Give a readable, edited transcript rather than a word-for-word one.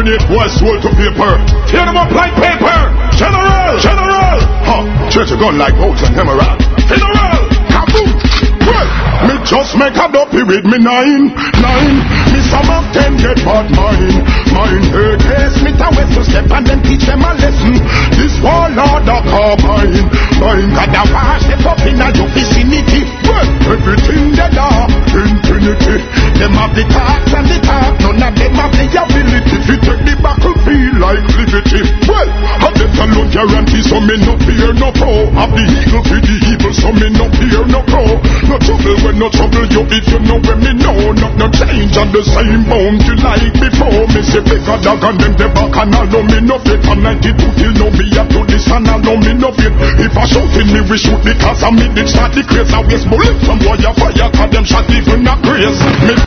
Laminate was sold to paper. Tear them up like paper. General, general. Church a gun like bolts and emerald. General, kaboom. Well, me just make a dopey with me 9. Me some of them get bad mine. Hey, Smith and West to step and then teach them a lesson. This warlord a carbine. Mine got a wash step up in a your vicinity. Well, everything they are infinity. Them have the talks and the talk. None of them have the ability to take the battlefield like liberty. Well, I death alone guarantee, so me no fear no foe. Have the eagle for the evil, so me no fear no crow. No trouble when no trouble you if you know when me know. No change on the same bounty like before. Me say pick a dog and them the back and allow me no fit. From 92 till now me up to this and allow me no fit. If I shoot in me we shoot because I me did start the craze. I waste bullet from wire fire cause them shot the